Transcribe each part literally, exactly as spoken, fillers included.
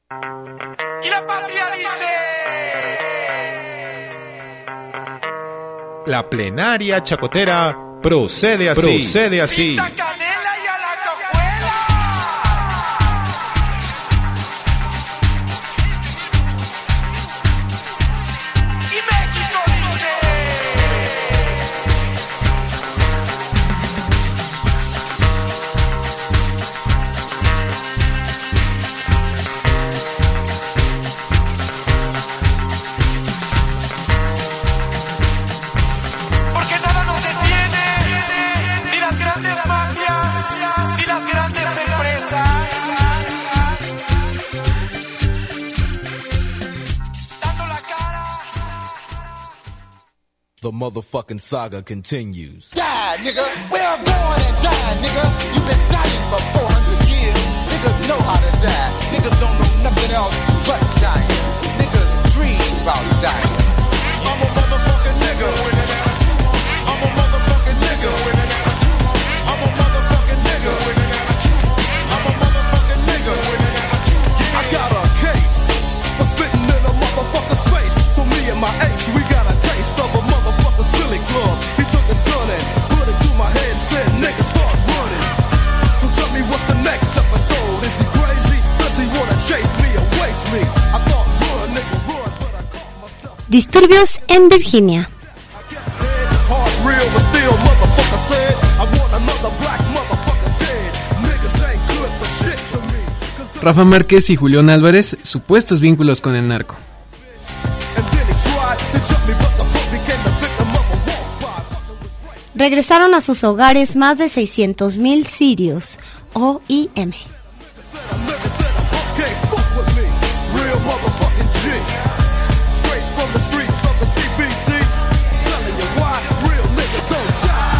Y la patria dice... La plenaria chacotera procede así. Procede así. Cinta, canela y a la cajuela. Y México dice... Porque nada nos detiene, ni las grandes mafias, ni las grandes empresas. Dando la cara. The motherfucking saga continues. Die, nigga. We are born and die, nigga. You've been dying for four hundred years. Niggas know how to die. Niggas don't know nothing else but dying. Niggas dream about dying. I'm a motherfucking nigga. I'm a motherfucking nigga. I'm a motherfucking nigga. I'm a motherfucking nigga. I got a case for spitting in a motherfucker's face. So me and my ace, we got a taste of a motherfucker's Billy Club. He took his gun and put it to my head and said, nigga, start running. So tell me what's the next episode? Is he crazy? Does he wanna chase me or waste me? I thought run, nigga, run, but I caught myself. Disturbios en Virginia. Heart real, but still motherfucker said, I want another black motherfucker dead. Niggas ain't good for shit to me. 'Cause Rafa Márquez y Julián Álvarez, supuestos vínculos con el narco. and then he tried to jump me, but the fuck became the victim of a walk by. Regresaron a sus hogares más de seiscientos mil sirios, O I M. Nigga said a punk can't fuck with me. Real motherfucking G. Straight from the streets of the C B T. Telling you why real niggas don't die.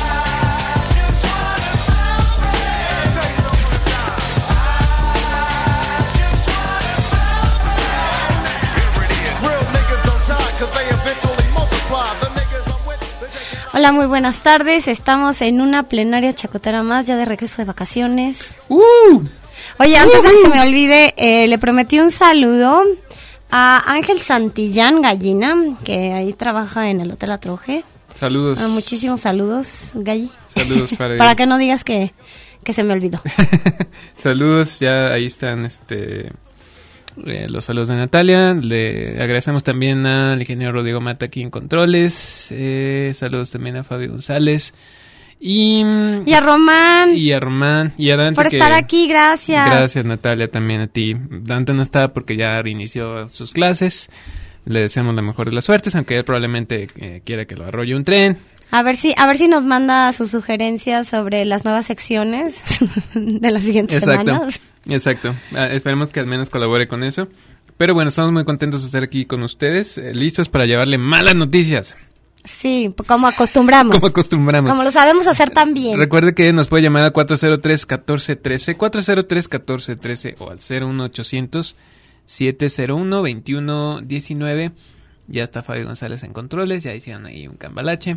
Real niggas don't die 'cause they eventually multiply. The niggas I'm with, they take Hola, muy buenas tardes. Estamos en una plenaria chacotera más, ya de regreso de vacaciones. ¡Uh! Oye, antes de que se me olvide, eh, le prometí un saludo a Ángel Santillán Gallina, que ahí trabaja en el Hotel Atroje. Saludos. Ah, muchísimos saludos, Galli. Saludos para Para él. que no digas que, que se me olvidó. Saludos, ya ahí están este eh, los saludos de Natalia. Le agradecemos también al ingeniero Rodrigo Mata aquí en Controles. Eh, saludos también a Fabio González. Y, Y a Román, y a Román. Y a Dante. por que- estar aquí, gracias. Gracias, Natalia, también a ti. Dante no está porque ya reinició sus clases. Le deseamos la mejor de las suertes, aunque él probablemente eh, quiera que lo arrolle un tren. A ver si, a ver si nos manda sus sugerencias sobre las nuevas secciones de las siguientes Exacto, semanas. exacto. Ah, esperemos que al menos colabore con eso. Pero bueno, estamos muy contentos de estar aquí con ustedes, eh, listos para llevarle malas noticias, Sí, como acostumbramos. como acostumbramos. Como lo sabemos hacer tan bien. Recuerde que nos puede llamar a cuatro cero tres, uno cuatro uno tres, cuatro cero tres, uno cuatro uno tres o al cero uno ochocientos, siete cero uno, veintiuno diecinueve. Ya está Fabio González en controles, ya hicieron ahí un cambalache.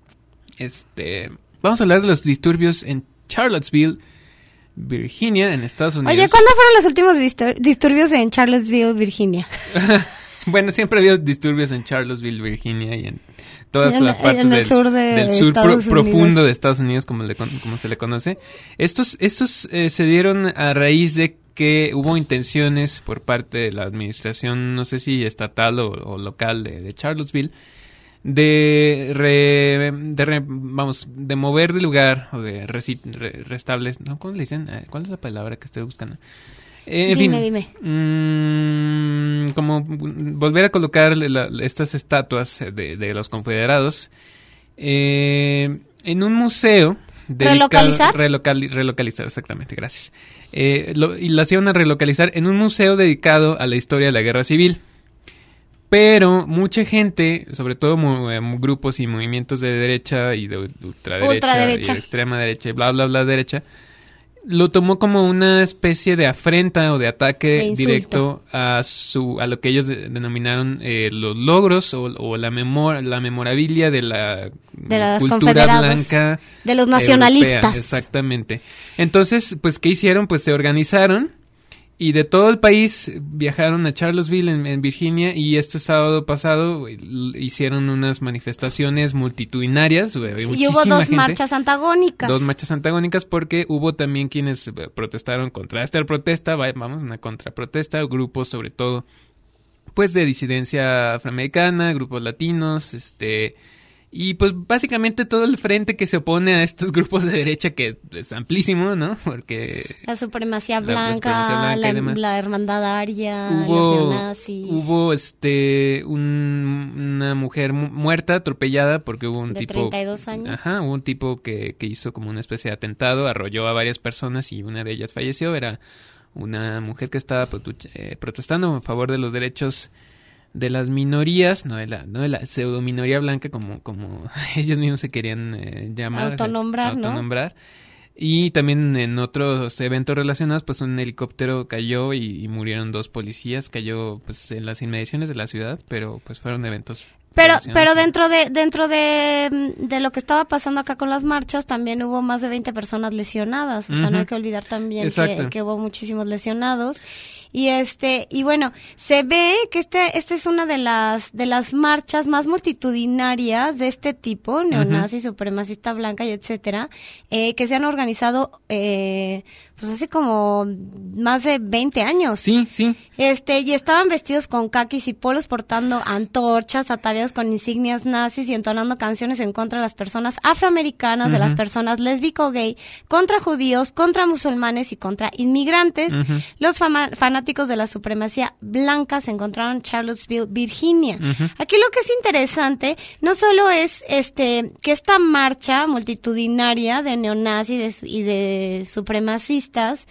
Este, vamos a hablar de los disturbios en Charlottesville, Virginia, en Estados Unidos. Oye, ¿cuándo fueron los últimos vistur- disturbios en Charlottesville, Virginia? Bueno, siempre ha habido disturbios en Charlottesville, Virginia y en todas Y en- las y partes en el del sur de del sur Estados Unidos. profundo de Estados Unidos, como, le, con- como se le conoce. Estos, estos eh, se dieron a raíz de que hubo intenciones por parte de la administración, no sé si estatal o, o local de, de Charlottesville, de, re, de re- vamos, de mover de lugar o de reci- re- restablecer, ¿no? ¿Cómo le dicen? Eh, ¿Cuál es la palabra que estoy buscando? Eh, en Dime, fin, dime. mm, como volver a colocar la- estas estatuas de, de los confederados eh, en un museo. dedicado- ¿Relocalizar? relocali- relocalizar, exactamente, gracias. Eh, lo, y las iban a relocalizar en un museo dedicado a la historia de la guerra civil. Pero mucha gente, sobre todo mu- eh, grupos y movimientos de derecha y de ultraderecha, Ultraderecha. y de extrema derecha y bla, bla, bla, derecha, lo tomó como una especie de afrenta o de ataque De insulto. directo a su a lo que ellos de- denominaron eh, los logros o, o la memor la memorabilia de la De las cultura confederados, blanca de los nacionalistas. europea, exactamente. Entonces, pues, ¿qué hicieron? Pues se organizaron Y de todo el país viajaron a Charlottesville, en, en Virginia, y este sábado pasado hicieron unas manifestaciones multitudinarias. Sí, y hubo dos gente, marchas antagónicas. Dos marchas antagónicas porque hubo también quienes protestaron contra esta protesta, vamos, una contraprotesta, grupos sobre todo, pues de disidencia afroamericana, grupos latinos, este... Y pues básicamente todo el frente que se opone a estos grupos de derecha, que es amplísimo, ¿no? Porque... La supremacía la blanca, supremacía blanca la, la hermandad aria, hubo, los neonazis. Hubo este, un, una mujer mu- muerta, atropellada, porque hubo un de tipo... treinta y dos años. Ajá, hubo un tipo que, que hizo como una especie de atentado, arrolló a varias personas y una de ellas falleció. Era una mujer que estaba protu- eh, protestando a favor de los derechos de las minorías, no de la, no de la pseudo minoría blanca como, como ellos mismos se querían eh, llamar. Autonombrar, ¿no? Autonombrar. Y también en otros eventos relacionados, pues un helicóptero cayó y, y murieron dos policías, cayó pues en las inmediaciones de la ciudad, pero pues fueron eventos. Pero, pero dentro de dentro de, de lo que estaba pasando acá con las marchas, también hubo más de veinte personas lesionadas. O sea, uh-huh. no hay que olvidar también que, que hubo muchísimos lesionados. Y este, y bueno, se ve que este, esta es una de las, de las marchas más multitudinarias de este tipo, neonazi, uh-huh. supremacista blanca y etcétera, eh, que se han organizado, eh, pues hace como más de veinte años. Sí, sí. Este, y estaban vestidos con caquis y polos, portando antorchas, ataviados con insignias nazis y entonando canciones en contra de las personas afroamericanas, uh-huh. de las personas lésbico-gay, contra judíos, contra musulmanes y contra inmigrantes. Uh-huh. Los fama- fanáticos de la supremacía blanca se encontraron en Charlottesville, Virginia. Uh-huh. Aquí lo que es interesante no solo es este que esta marcha multitudinaria de neonazis y de supremacistas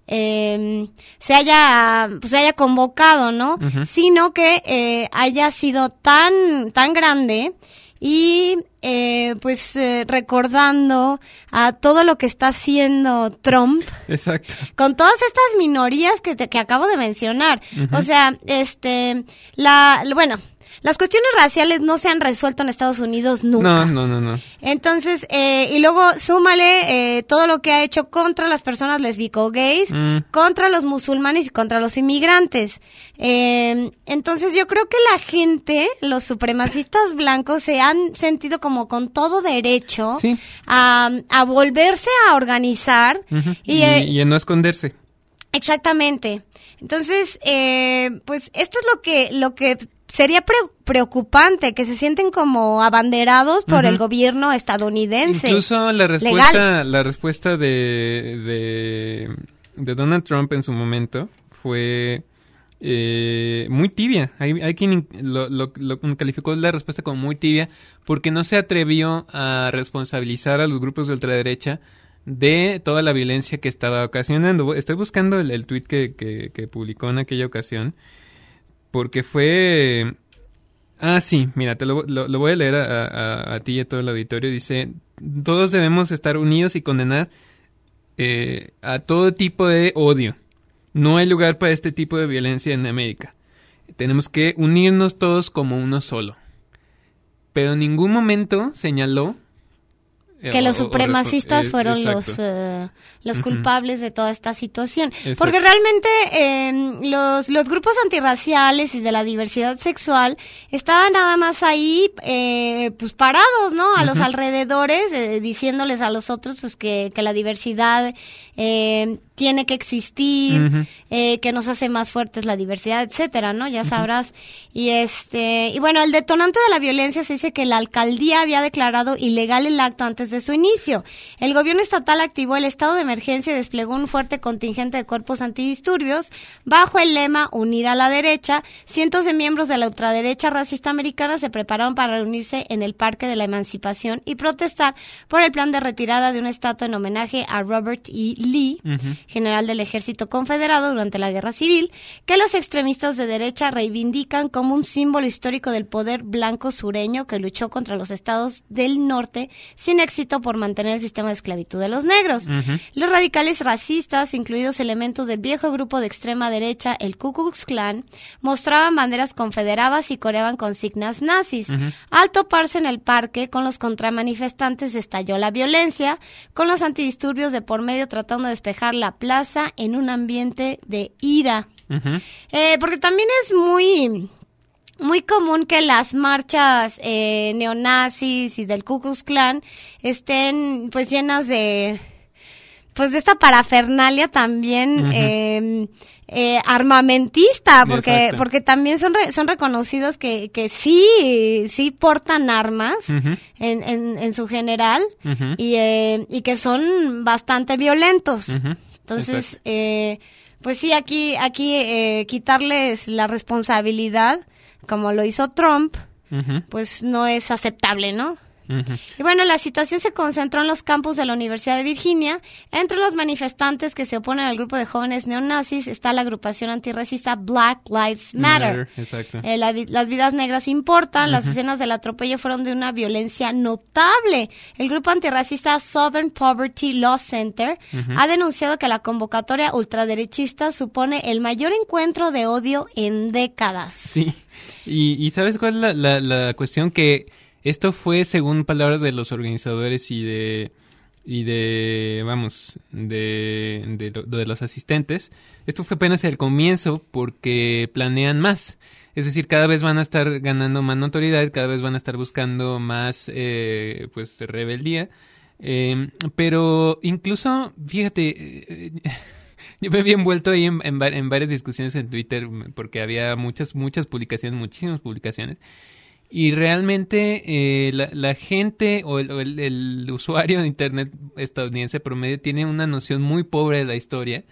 eh, se haya pues se haya convocado, ¿no? Uh-huh. Sino que eh, haya sido tan tan grande y eh, pues eh, recordando a todo lo que está haciendo Trump. Exacto. Con todas estas minorías que, te, que acabo de mencionar. Uh-huh. O sea, este, la, bueno, las cuestiones raciales no se han resuelto en Estados Unidos nunca. No, no, no, no. Entonces, eh, y luego súmale eh, todo lo que ha hecho contra las personas lesbico-gays, mm. contra los musulmanes y contra los inmigrantes. Eh, entonces, yo creo que la gente, los supremacistas blancos, se han sentido como con todo derecho sí. a, a volverse a organizar. Uh-huh. y, y, eh, y a no esconderse. Exactamente. Entonces, eh, pues esto es lo que, lo que sería pre- preocupante, que se sienten como abanderados por uh-huh. el gobierno estadounidense. Incluso la respuesta, legal. la respuesta de, de, de Donald Trump en su momento fue eh, muy tibia. Hay, hay quien lo, lo, lo calificó la respuesta como muy tibia porque no se atrevió a responsabilizar a los grupos de ultraderecha de toda la violencia que estaba ocasionando. Estoy buscando el, el tuit que, que, que publicó en aquella ocasión. Porque fue... Ah, sí, mira, te lo, lo, lo voy a leer a, a, a ti y a todo el auditorio. Dice, todos debemos estar unidos y condenar eh, a todo tipo de odio. No hay lugar para este tipo de violencia en América. Tenemos que unirnos todos como uno solo. Pero en ningún momento señaló... que o, los supremacistas o, o, fueron exacto. los uh, los uh-huh. culpables de toda esta situación. Exacto. Porque realmente eh, los los grupos antirraciales y de la diversidad sexual estaban nada más ahí eh, pues parados, ¿no? A uh-huh. los alrededores, eh, diciéndoles a los otros pues que, que la diversidad eh, tiene que existir, uh-huh. eh, que nos hace más fuertes la diversidad, etcétera, ¿no? Ya sabrás. Uh-huh. Y este y bueno, el detonante de la violencia se dice que la alcaldía había declarado ilegal el acto antes de su inicio. El gobierno estatal activó el estado de emergencia y desplegó un fuerte contingente de cuerpos antidisturbios bajo el lema Unir a la derecha. Cientos de miembros de la ultraderecha racista americana se prepararon para reunirse en el Parque de la Emancipación y protestar por el plan de retirada de una estatua en homenaje a Robert E. Lee, uh-huh. general del ejército confederado durante la Guerra Civil, que los extremistas de derecha reivindican como un símbolo histórico del poder blanco sureño que luchó contra los estados del norte sin éxito por mantener el sistema de esclavitud de los negros. Uh-huh. Los radicales racistas, incluidos elementos del viejo grupo de extrema derecha, el Ku Klux Klan, mostraban banderas confederadas y coreaban consignas nazis. Uh-huh. Al toparse en el parque con los contramanifestantes estalló la violencia, con los antidisturbios de por medio tratando de despejar la la plaza en un ambiente de ira. Uh-huh. Eh, porque también es muy... muy común que las marchas eh, neonazis y del Ku Klux Klan estén pues llenas de pues de esta parafernalia también uh-huh. eh, eh, armamentista, porque Exacto. porque también son re, son reconocidos que que sí sí portan armas uh-huh. en, en en su general uh-huh. y eh, y que son bastante violentos. Uh-huh. Entonces eh, pues sí, aquí aquí eh, quitarles la responsabilidad como lo hizo Trump, uh-huh. pues no es aceptable, ¿no? Uh-huh. Y bueno, la situación se concentró en los campus de la Universidad de Virginia. Entre los manifestantes que se oponen al grupo de jóvenes neonazis está la agrupación antirracista Black Lives Matter. Matter exacto. Eh, la, las vidas negras importan. Uh-huh. Las escenas del atropello fueron de una violencia notable. El grupo antirracista Southern Poverty Law Center uh-huh. ha denunciado que la convocatoria ultraderechista supone el mayor encuentro de odio en décadas. Sí. Y, y ¿sabes cuál es la, la, la cuestión? Que esto fue según palabras de los organizadores y de, y de vamos, de, de, de los asistentes. Esto fue apenas el comienzo porque planean más. Es decir, cada vez van a estar ganando más notoriedad, cada vez van a estar buscando más eh, pues rebeldía. Eh, pero incluso, fíjate... Eh, Yo me había envuelto ahí en, en, en varias discusiones en Twitter porque había muchas, muchas publicaciones, muchísimas publicaciones. Y realmente eh, la, la gente o, el, o el, el usuario de Internet estadounidense promedio tiene una noción muy pobre de la historia.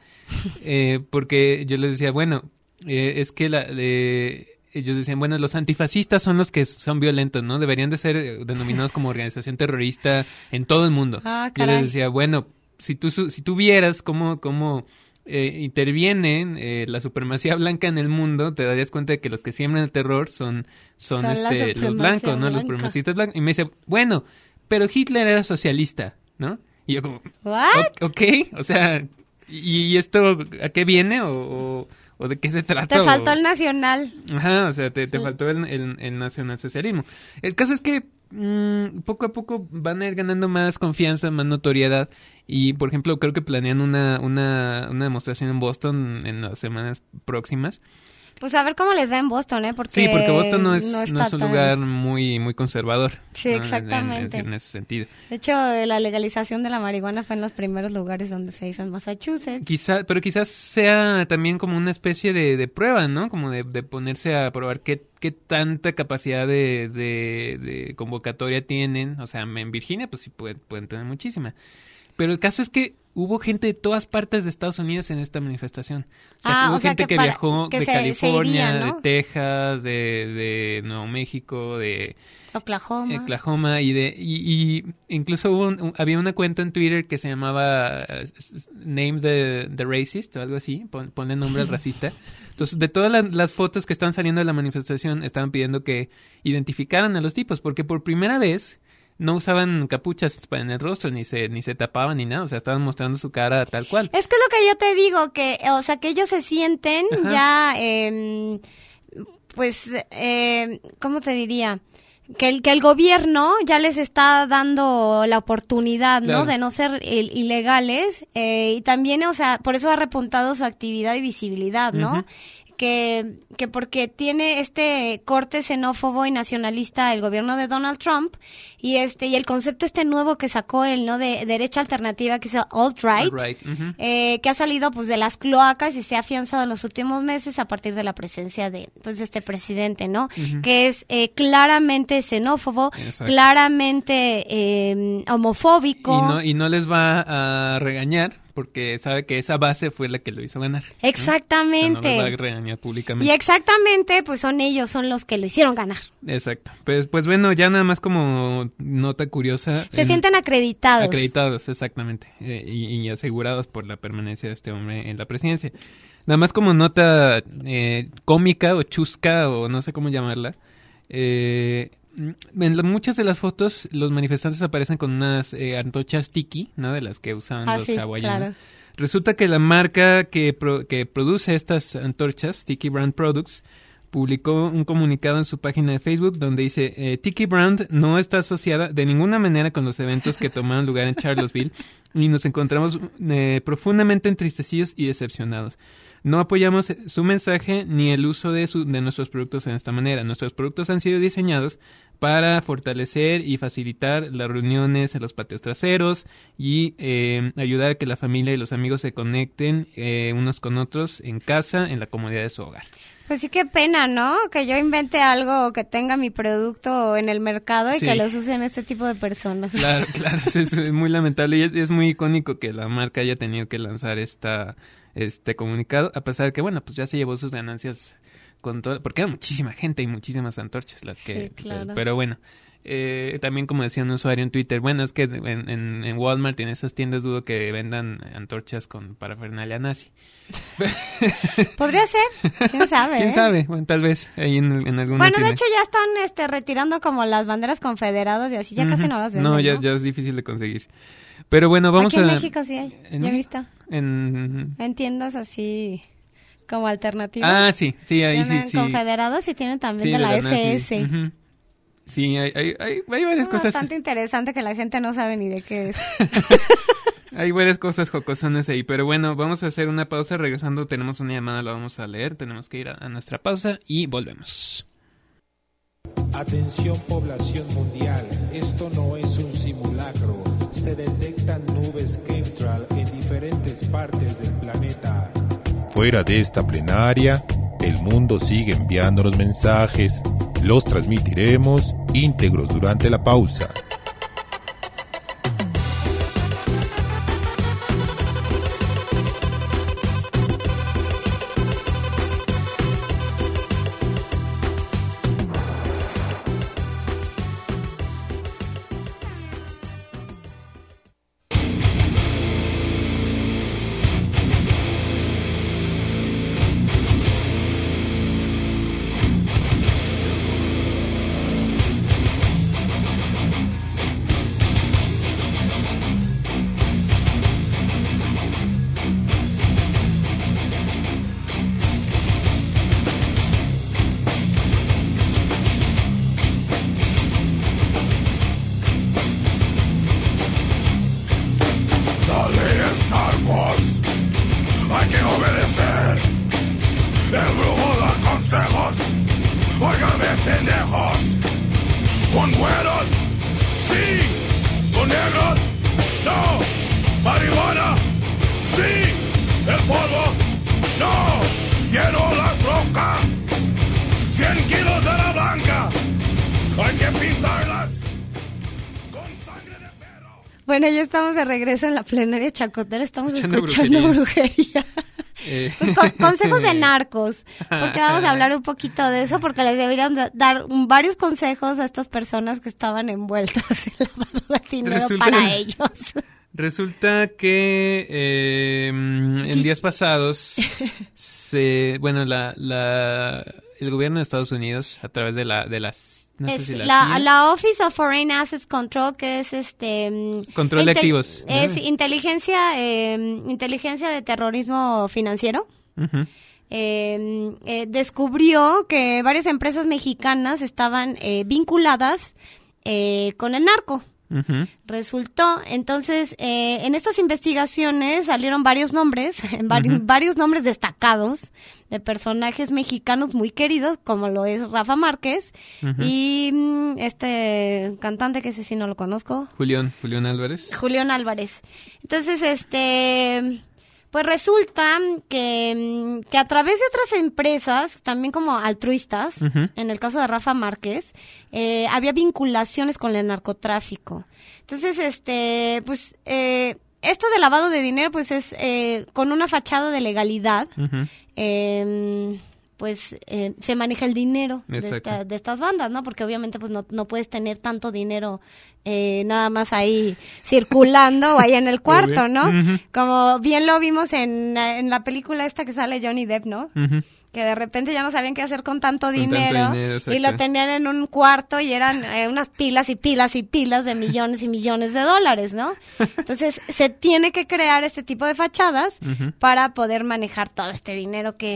Eh, porque yo les decía, bueno, eh, es que la, eh, ellos decían, bueno, los antifascistas son los que son violentos, ¿no? Deberían de ser denominados como organización terrorista en todo el mundo. Ah, yo les decía, bueno, si tú, si tú vieras cómo... cómo Eh, intervienen eh, la supremacía blanca en el mundo, te darías cuenta de que los que siembran el terror son son, son este los blancos, ¿no? Blanca. Los supremacistas blancos. Y me dice, bueno, pero Hitler era socialista, ¿no? Y yo como, ¿what? Ok, o sea, ¿y, y esto a qué viene o, o, o de qué se trata? Te faltó o... el nacional. Ajá, o sea, te, te faltó el, el, el nacionalsocialismo. El caso es que mmm, poco a poco van a ir ganando más confianza, más notoriedad. Y, por ejemplo, creo que planean una, una, una demostración en Boston en las semanas próximas. Pues a ver cómo les va en Boston, ¿eh? Porque sí, porque Boston no es, no no es un tan... lugar muy muy conservador. Sí, ¿no? exactamente. En, en, en ese sentido. De hecho, la legalización de la marihuana fue en los primeros lugares donde se hizo en Massachusetts. Quizá, pero quizás sea también como una especie de, de prueba, ¿no? Como de, de ponerse a probar qué, qué tanta capacidad de, de, de convocatoria tienen. O sea, en Virginia, pues sí pueden, pueden tener muchísima. Pero el caso es que hubo gente de todas partes de Estados Unidos en esta manifestación. O sea, ah, hubo o sea gente que, que para, viajó que de se, California, se iría, ¿no? de Texas, de, de Nuevo México, de Oklahoma, Oklahoma y de y, y incluso hubo un, había una cuenta en Twitter que se llamaba uh, Name the, the Racist o algo así, pon, ponle nombre al racista. Entonces, de todas la, las fotos que estaban saliendo de la manifestación, estaban pidiendo que identificaran a los tipos, porque por primera vez no usaban capuchas en el rostro, ni se ni se tapaban ni nada, o sea, estaban mostrando su cara tal cual. Es que es lo que yo te digo, que, o sea, que ellos se sienten Ajá. ya, eh, pues, eh, ¿cómo te diría? Que el, que el gobierno ya les está dando la oportunidad, ¿no? Claro. De no ser il- ilegales, eh, y también, o sea, por eso ha repuntado su actividad y visibilidad, ¿no? Uh-huh. Que, que porque tiene este corte xenófobo y nacionalista el gobierno de Donald Trump y este y el concepto este nuevo que sacó él, ¿no? De derecha alternativa, que es el alt-right, Alt-right. Uh-huh. eh, que ha salido pues de las cloacas y se ha afianzado en los últimos meses a partir de la presencia de pues de este presidente, ¿no? Uh-huh. Que es eh, claramente xenófobo, Exacto. claramente eh, homofóbico. Y no, y no les va a regañar, porque sabe que esa base fue la que lo hizo ganar. Exactamente. ¿no? O sea, no los va a regañar públicamente. Y exactamente, pues son ellos, son los que lo hicieron ganar. Exacto. Pues, pues bueno, ya nada más como nota curiosa. Se en, sienten acreditados. Acreditados, exactamente. Eh, y, y asegurados por la permanencia de este hombre en la presidencia. Nada más como nota eh, cómica o chusca o no sé cómo llamarla. Eh... En la, muchas de las fotos los manifestantes aparecen con unas eh, antorchas tiki, ¿no? De las que usan ah, los sí, hawaianos. Claro. Resulta que la marca que, pro, que produce estas antorchas, Tiki Brand Products, publicó un comunicado en su página de Facebook donde dice, eh, Tiki Brand no está asociada de ninguna manera con los eventos que tomaron lugar en Charlottesville y nos encontramos eh, profundamente entristecidos y decepcionados. No apoyamos su mensaje ni el uso de, su, de nuestros productos en esta manera. Nuestros productos han sido diseñados para fortalecer y facilitar las reuniones en los patios traseros y eh, ayudar a que la familia y los amigos se conecten eh, unos con otros en casa, en la comodidad de su hogar. Pues sí, qué pena, ¿no? Que yo invente algo que tenga mi producto en el mercado y sí. que los usen este tipo de personas. Claro, claro, es, es muy lamentable y es, es muy icónico que la marca haya tenido que lanzar esta este comunicado, a pesar de que, bueno, pues ya se llevó sus ganancias con todo, porque era muchísima gente y muchísimas antorchas las que... Sí, claro. Pero bueno, eh, también como decía un usuario en Twitter, bueno, es que en, en, en Walmart y en esas tiendas dudo que vendan antorchas con parafernalia nazi. Podría ser, quién sabe. ¿Quién eh? sabe? Bueno, tal vez ahí en, en alguna Bueno, tienda. de hecho ya están este, retirando como las banderas confederadas y así, ya uh-huh. casi no las venden, No, ya, ¿no? ya es difícil de conseguir. Pero bueno, vamos Aquí a... en México sí hay, ¿En ya he visto. En... en tiendas así como alternativas. Ah, sí, sí, ahí sí, sí. Confederados y tienen también sí, de la, la S S. Uh-huh. Sí, hay, hay, hay, hay varias es cosas. Bastante interesante que la gente no sabe ni de qué es. Hay varias cosas jocosonas ahí, pero bueno, vamos a hacer una pausa. Regresando tenemos una llamada, la vamos a leer. Tenemos que ir a, a nuestra pausa y volvemos. Atención población mundial, esto no es un simulacro. Se detectan nubes chemtrail en diferentes partes del planeta. Fuera de esta plenaria, el mundo sigue enviándonos mensajes. Los transmitiremos íntegros durante la pausa. Bueno, ya estamos de regreso en la plenaria chacotera, estamos escuchando, escuchando brujería. brujería. Eh. Pues con, consejos de narcos, porque vamos a hablar un poquito de eso, porque les deberían dar varios consejos a estas personas que estaban envueltas en lavado de dinero resulta, para ellos. Resulta que eh, en días pasados, se, bueno, la, la, el gobierno de Estados Unidos, a través de la de las No es sé si la, la, la Office of Foreign Assets Control, que es este control de activos, es ¿no? inteligencia eh, inteligencia de terrorismo financiero. Uh-huh. eh, eh, descubrió que varias empresas mexicanas estaban eh, vinculadas eh, con el narco. Uh-huh. Resultó, entonces, eh, en estas investigaciones salieron varios nombres, vari- uh-huh. varios nombres destacados de personajes mexicanos muy queridos, como lo es Rafa Márquez, uh-huh. y mm, este cantante que ese sí no lo conozco. Julián, Julián Álvarez. Julián Álvarez. Entonces, este... Pues resulta que, que a través de otras empresas, también como altruistas, uh-huh. en el caso de Rafa Márquez, eh, había vinculaciones con el narcotráfico. Entonces, este, pues, eh, esto de lavado de dinero, pues es eh, con una fachada de legalidad, uh-huh. eh, pues eh, se maneja el dinero de, esta, de estas bandas, ¿no? Porque obviamente pues no, no puedes tener tanto dinero eh, nada más ahí circulando o ahí en el cuarto, ¿no? Uh-huh. Como bien lo vimos en, en la película esta que sale Johnny Depp, ¿no? Uh-huh. Que de repente ya no sabían qué hacer con tanto con dinero, tanto dinero y lo tenían en un cuarto y eran eh, unas pilas y pilas y pilas de millones y millones de dólares, ¿no? Entonces se tiene que crear este tipo de fachadas uh-huh. para poder manejar todo este dinero que... que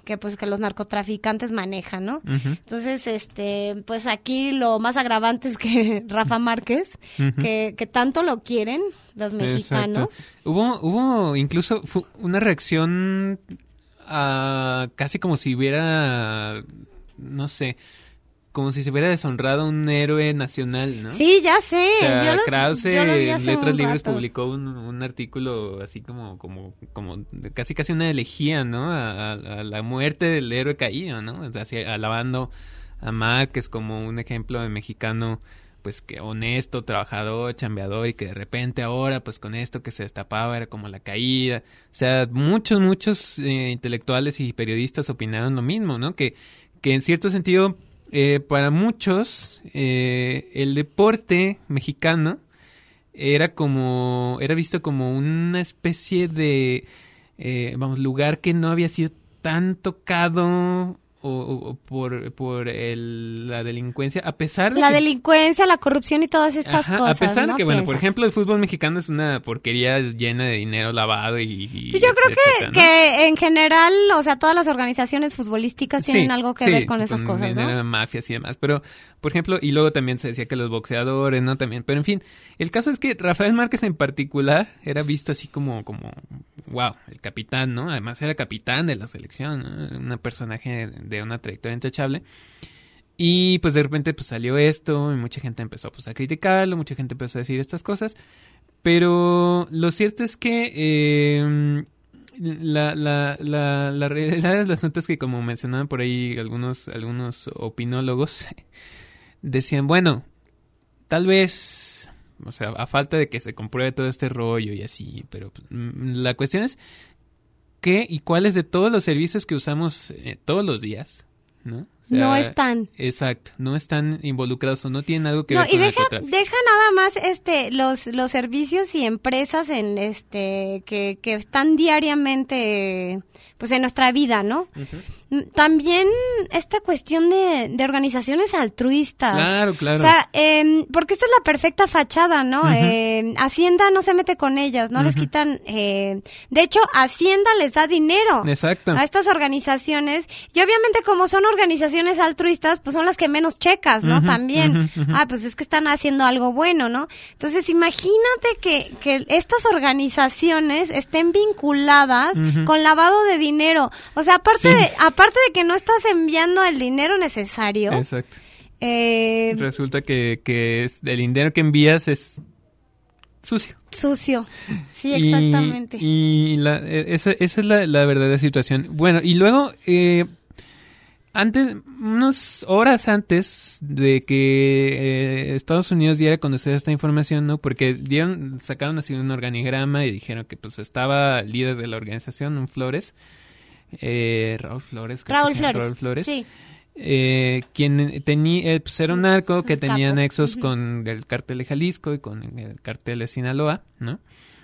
que pues que los narcotraficantes manejan, ¿no? Uh-huh. Entonces, este, pues aquí lo más agravante es que Rafa Márquez, uh-huh. que, que tanto lo quieren los mexicanos. Exacto. Hubo, hubo incluso una reacción uh, casi como si hubiera, no sé, como si se hubiera deshonrado un héroe nacional, ¿no? Sí, ya sé. O sea, yo lo, Krause yo lo vi en hace Letras un Libres rato. publicó un, un artículo así como, como, como casi casi una elegía, ¿no? A, a, a la muerte del héroe caído, ¿no? O sea, así, alabando a Márquez como un ejemplo de mexicano, pues que honesto, trabajador, chambeador, y que de repente ahora, pues con esto que se destapaba era como la caída. O sea, muchos, muchos eh, intelectuales y periodistas opinaron lo mismo, ¿no? Que, que en cierto sentido... Eh, para muchos, eh, el deporte mexicano era como, era visto como una especie de, eh, vamos, lugar que no había sido tan tocado o, o, o por, por el, la delincuencia, a pesar de la que, delincuencia, la corrupción y todas estas ajá, cosas, a pesar ¿no? de que, bueno, por Piensas. ejemplo, el fútbol mexicano es una porquería llena de dinero lavado y... y Pues yo creo etcétera, que, ¿no? que en general, o sea, todas las organizaciones futbolísticas tienen Sí, algo que sí, ver con esas cosas, dinero ¿no? de mafias y demás, pero, por ejemplo, y luego también se decía que los boxeadores, ¿no? También, pero en fin, el caso es que Rafael Márquez en particular era visto así como, como, wow, el capitán, ¿no? Además era capitán de la selección, ¿no? Un personaje de una trayectoria intachable. Y pues de repente pues salió esto y mucha gente empezó pues a criticarlo, mucha gente empezó a decir estas cosas, pero lo cierto es que eh, la, la, la, la realidad del asunto es que, como mencionaban por ahí algunos, algunos opinólogos, decían, bueno, tal vez, o sea, a falta de que se compruebe todo este rollo y así, pero la cuestión es qué y cuáles de todos los servicios que usamos eh, todos los días, ¿no? O sea, no están. Exacto, no están involucrados o no tienen algo que No, ver y con el deja, narcotráfico. deja nada más este los los servicios y empresas en este que, que están diariamente pues en nuestra vida, ¿no? Uh-huh. También esta cuestión de, de organizaciones altruistas. Claro, claro. O sea, eh, porque esta es la perfecta fachada, ¿no? Uh-huh. Eh, Hacienda no se mete con ellas, no Uh-huh. les quitan. Eh, de hecho, Hacienda les da dinero. Exacto. A estas organizaciones. Y obviamente, como son organizaciones altruistas, pues son las que menos checas, ¿no? Uh-huh, También. uh-huh, uh-huh. Ah, pues es que están haciendo algo bueno, ¿no? Entonces, imagínate que, que estas organizaciones estén vinculadas Uh-huh. con lavado de dinero. O sea, aparte, Sí. de, aparte de que no estás enviando el dinero necesario. Exacto. Eh, Resulta que, que es, el dinero que envías es sucio. sucio. Sí, Y- exactamente. Y, la, esa, esa es la, la verdadera situación. Bueno, y luego, eh, antes, unas horas antes de que eh, Estados Unidos diera a conocer esta información, ¿no? Porque dieron, sacaron así un organigrama y dijeron que pues estaba el líder de la organización, un Flores, eh, Raúl Flores. creo Raúl que se llama Flores. Raúl Flores. Sí. Eh, quien tenía, eh, pues era un narco que El tenía capo. nexos Ujú. con el cártel de Jalisco y con el cártel de Sinaloa, ¿no?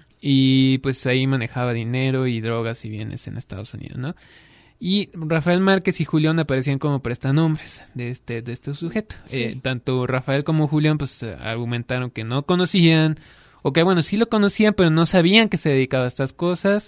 Y pues ahí manejaba dinero y drogas y bienes en Estados Unidos, ¿no? Y Rafael Márquez y Julián aparecían como prestanombres de este, de este sujeto. Sí. Eh, tanto Rafael como Julián pues argumentaron que no conocían, o que bueno, sí lo conocían, pero no sabían que se dedicaba a estas cosas.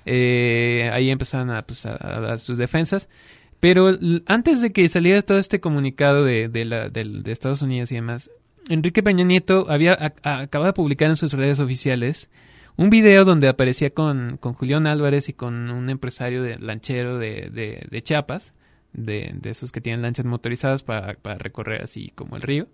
Eh, ahí empezaron a, pues, a, a dar sus defensas. Pero l- antes de que saliera todo este comunicado de, de, la, del- de Estados Unidos y demás, Enrique Peña Nieto había a- a- acababa de publicar en sus redes oficiales un video donde aparecía con, con Julián Álvarez y con un empresario de lanchero de, de, de Chiapas, de, de esos que tienen lanchas motorizadas para, para recorrer así como el río.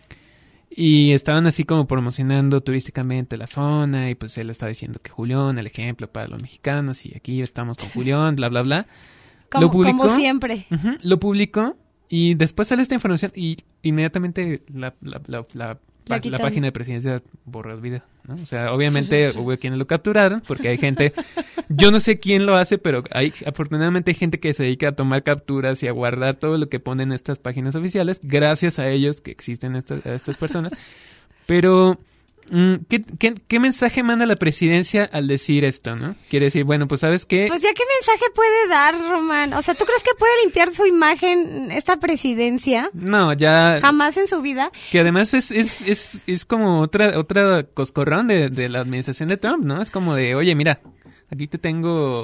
Y estaban así como promocionando turísticamente la zona y pues él estaba diciendo que Julián, el ejemplo para los mexicanos y aquí estamos con Julián, bla, bla, bla. Como, ¿Lo publicó? como siempre. Ujú, lo publicó y después sale esta información y inmediatamente la, la, la, la, La la quitaron. página de presidencia borró el video, ¿no? O sea, obviamente hubo quienes lo capturaron porque hay gente, yo no sé quién lo hace, pero hay afortunadamente hay gente que se dedica a tomar capturas y a guardar todo lo que ponen estas páginas oficiales, gracias a ellos que existen estas, a estas personas. Pero ¿Qué, qué, ¿Qué mensaje manda la presidencia al decir esto, no? Quiere decir, bueno, pues ¿sabes qué? Pues ya, ¿qué mensaje puede dar, Román? O sea, ¿tú crees que puede limpiar su imagen esta presidencia? No, ya... Jamás en su vida. Que además es es, es, es como otra otra coscorrón de, de la administración de Trump, ¿no? Es como de, oye, mira, aquí te tengo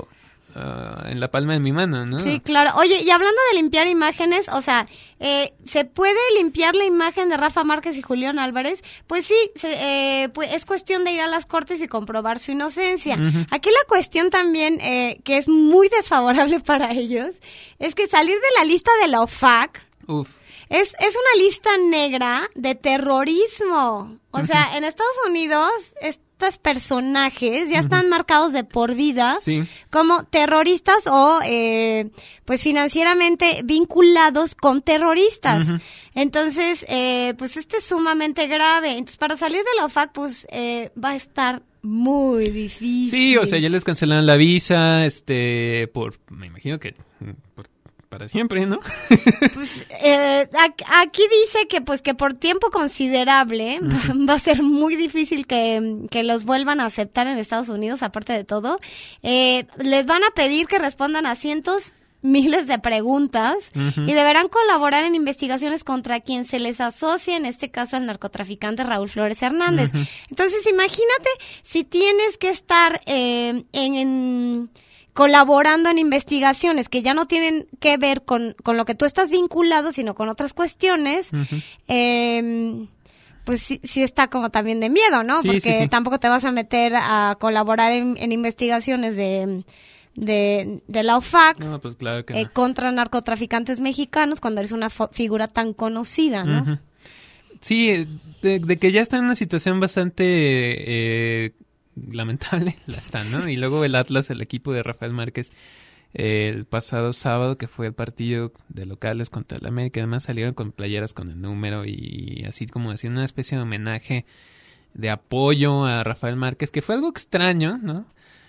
uh, en la palma de mi mano, ¿no? Sí, claro. Oye, y hablando de limpiar imágenes, o sea, eh, ¿se puede limpiar la imagen de Rafa Márquez y Julián Álvarez? Pues sí, se, eh, pues es cuestión de ir a las cortes y comprobar su inocencia. Uh-huh. Aquí la cuestión también, eh, que es muy desfavorable para ellos, es que salir de la lista de la O F A C... Uf. Es, es una lista negra de terrorismo. O sea, en Estados Unidos, estos personajes ya están marcados de por vida sí. como terroristas o, eh, pues financieramente vinculados con terroristas. Uh-huh. Entonces, eh, pues esto es sumamente grave. Entonces, para salir de la O F A C, pues, eh, va a estar muy difícil. Sí, o sea, ya les cancelaron la visa, este, por, me imagino que, por para siempre, ¿no? Pues eh, aquí dice que pues que por tiempo considerable uh-huh. va a ser muy difícil que, que los vuelvan a aceptar en Estados Unidos, aparte de todo. Eh, les van a pedir que respondan a cientos miles de preguntas uh-huh. y deberán colaborar en investigaciones contra quien se les asocia, en este caso al narcotraficante Raúl Flores Hernández. Uh-huh. Entonces, imagínate si tienes que estar eh, en... en colaborando en investigaciones que ya no tienen que ver con, con lo que tú estás vinculado, sino con otras cuestiones, uh-huh. eh, pues sí, sí está como también de miedo, ¿no? Sí, Porque sí, sí. tampoco te vas a meter a colaborar en, en investigaciones de, de, de la O F A C no, pues claro que eh, no. contra narcotraficantes mexicanos cuando eres una fo- figura tan conocida, ¿no? Uh-huh. Sí, de, de que ya está en una situación bastante... Eh, lamentable la están, ¿no? Y luego el Atlas, el equipo de Rafael Márquez, eh, el pasado sábado, que fue el partido de locales contra el América, además salieron con playeras con el número y así como haciendo una especie de homenaje de apoyo a Rafael Márquez, que fue algo extraño, ¿no?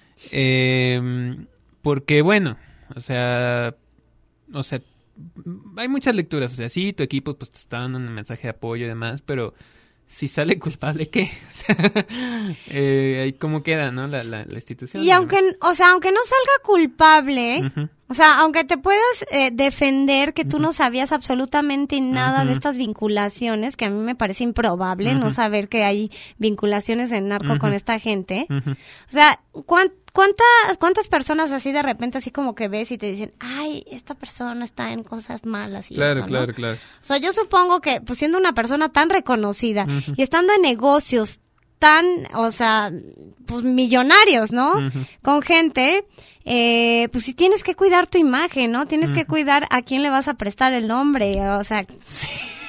Eh, porque, bueno, o sea, o sea, hay muchas lecturas, o sea, sí, tu equipo pues te está dando un mensaje de apoyo y demás, pero si sale culpable, ¿qué? O sea, eh, ahí cómo queda, ¿no? La, la, la institución. Y aunque, o sea, aunque no salga culpable, uh-huh. o sea, aunque te puedas eh, defender que tú uh-huh. no sabías absolutamente nada uh-huh. de estas vinculaciones, que a mí me parece improbable uh-huh. no saber que hay vinculaciones en narco uh-huh. con esta gente. Uh-huh. O sea, ¿cuánto? ¿Cuántas, ¿Cuántas personas así de repente así como que ves y te dicen, ay, esta persona está en cosas malas y claro, esto, ¿no? Claro, claro, O sea, yo supongo que, pues siendo una persona tan reconocida uh-huh. y estando en negocios tan, o sea, pues millonarios, ¿no? Uh-huh. Con gente, eh, pues sí tienes que cuidar tu imagen, ¿no? Tienes uh-huh. que cuidar a quién le vas a prestar el nombre, o sea... Sí.